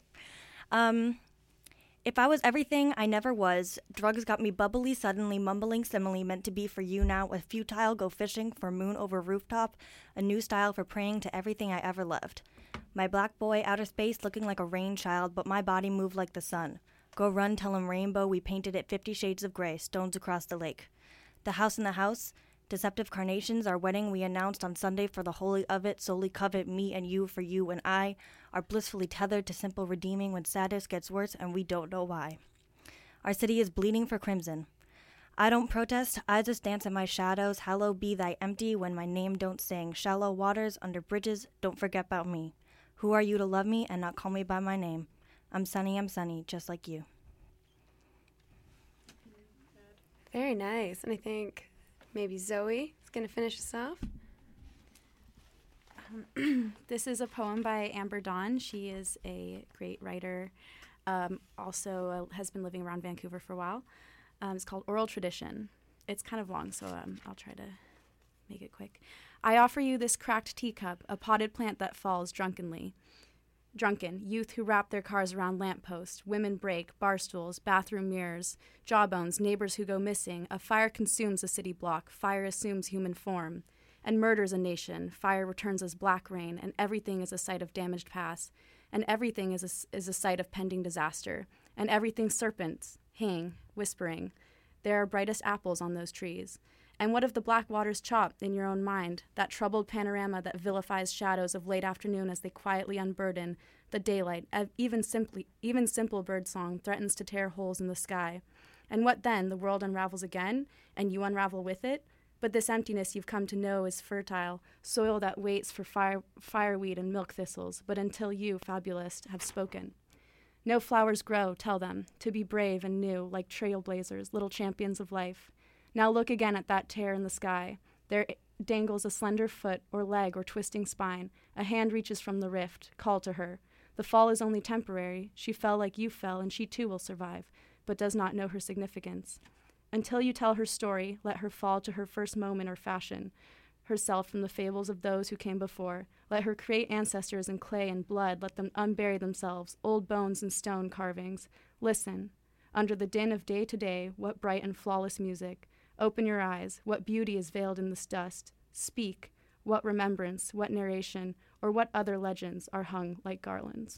If I was everything I never was, drugs got me bubbly, suddenly mumbling simile meant to be for you now, with futile go fishing for moon over rooftop, a new style for praying to everything I ever loved. My black boy, outer space, looking like a rain child, but my body moved like the sun. Go run, tell him rainbow, we painted it 50 shades of gray, stones across the lake. The house in the house, deceptive carnations, our wedding we announced on Sunday for the holy of it, solely covet me and you for you and I, are blissfully tethered to simple redeeming when sadness gets worse and we don't know why. Our city is bleeding for crimson. I don't protest, I just dance in my shadows, hallow be thy empty when my name don't sing. Shallow waters, under bridges, don't forget about me. Who are you to love me and not call me by my name? I'm sunny, just like you. Very nice. And I think maybe Zoe is going to finish us off. This is a poem by Amber Dawn. She is a great writer, also has been living around Vancouver for a while. It's called Oral Tradition. It's kind of long, so I'll try to make it quick. I offer you this cracked teacup, a potted plant that falls drunken, youth who wrap their cars around lampposts, women break, bar stools, bathroom mirrors, jawbones, neighbors who go missing. A fire consumes a city block, fire assumes human form, and murders a nation. Fire returns as black rain, and everything is a site of damaged past, and everything is a site of pending disaster, and everything serpents hang, whispering. There are brightest apples on those trees. And what of the black waters chopped in your own mind, that troubled panorama that vilifies shadows of late afternoon as they quietly unburden the daylight? Even simple birdsong threatens to tear holes in the sky. And what then? The world unravels again, and you unravel with it? But this emptiness you've come to know is fertile, soil that waits for fireweed and milk thistles, but until you, fabulist, have spoken. No flowers grow, tell them, to be brave and new, like trailblazers, little champions of life. Now look again at that tear in the sky. There dangles a slender foot or leg or twisting spine. A hand reaches from the rift. Call to her. The fall is only temporary. She fell like you fell, and she too will survive, but does not know her significance. Until you tell her story, let her fall to her first moment or fashion herself from the fables of those who came before. Let her create ancestors in clay and blood. Let them unbury themselves, old bones and stone carvings. Listen. Under the din of day to day, what bright and flawless music. Open your eyes. What beauty is veiled in this dust. Speak. What remembrance, what narration, or what other legends are hung like garlands.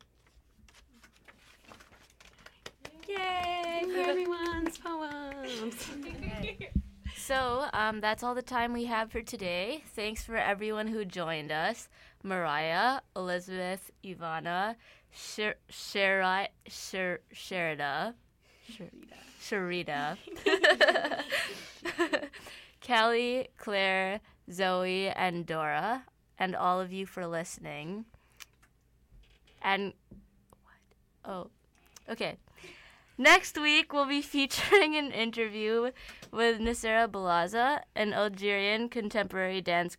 Yay for everyone's poems. So that's all the time we have for today. Thanks for everyone who joined us. Mariah, Elizabeth, Ivana, Sharita, Callie, Claire, Zoe, and Dora, and all of you for listening. And what? Oh, okay. Next week, we'll be featuring an interview with Nasera Balaza, an Algerian contemporary dance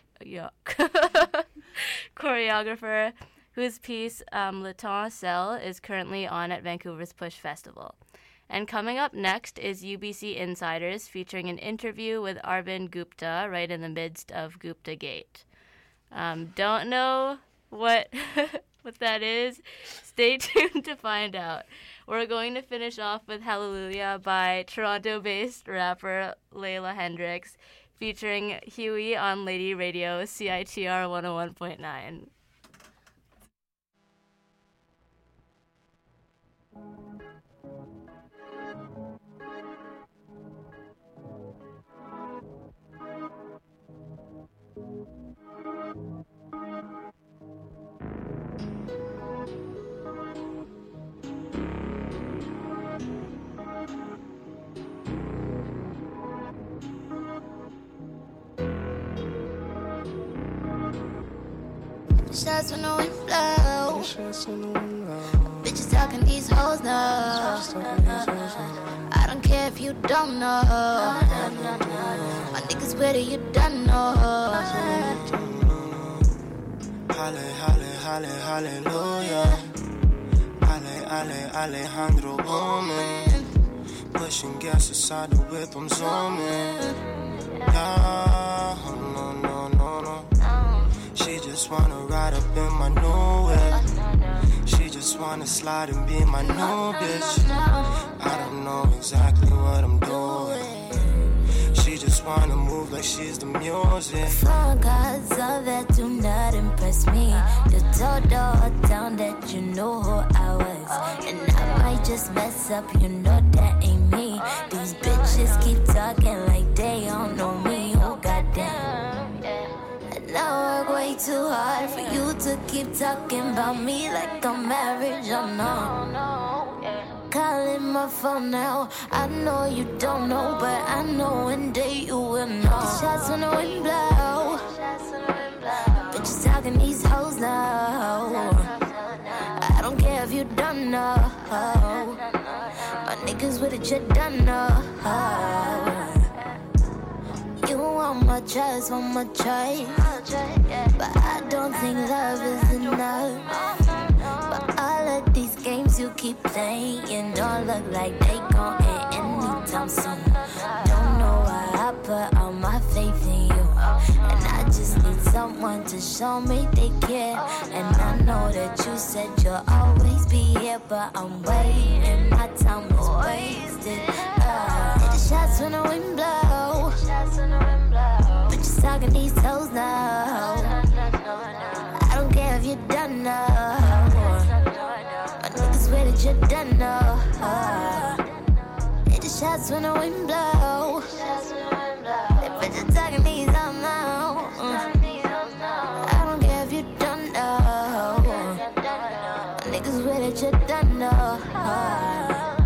choreographer whose piece, Le Temps Cell, is currently on at Vancouver's Push Festival. And coming up next is UBC Insiders, featuring an interview with Arvind Gupta right in the midst of Gupta Gate. Don't know what that is? Stay tuned to find out. We're going to finish off with Hallelujah by Toronto-based rapper Layla Hendrix, featuring Huey on Lady Radio, CITR 101.9. Shots when the wind blow. Bitches talking these hoes now. I don't care if you don't know. My niggas with it, you done know. Hallelujah. Alejandro booming. Pushing gas inside the whip, I'm zooming. Yeah, no. She just wanna ride up in my new whip. She just wanna slide and be my new bitch. I don't know exactly what I'm doing. She just wanna move like she's the music. Foreign gods of that do not impress me. You told all town that you know who I was, and I might just mess up, you know that ain't me. These bitches keep talking like they don't know me. Oh goddamn. And I work way too hard for you to keep talking about me like I'm average. Oh no. Calling my phone now. I know you don't know, but I know one day you will know. Shots when the wind blow. Bitches talking these hoes now. I don't care if you don't know. My niggas with it, you done know. You want my trust, want my choice, but I don't think love is enough. But all of these games you keep playing don't look like they gon' end anytime soon. Don't know why I put all my faith in you, and I just need someone to show me they care. And I know that you said you'll always be here, but I'm waiting, my time is wasted. Take the shots when the wind blow. Bitches talking these hoes now. I don't care if you done know. My niggas with it, you done know. Hit the shots when the wind blow. way that you done know.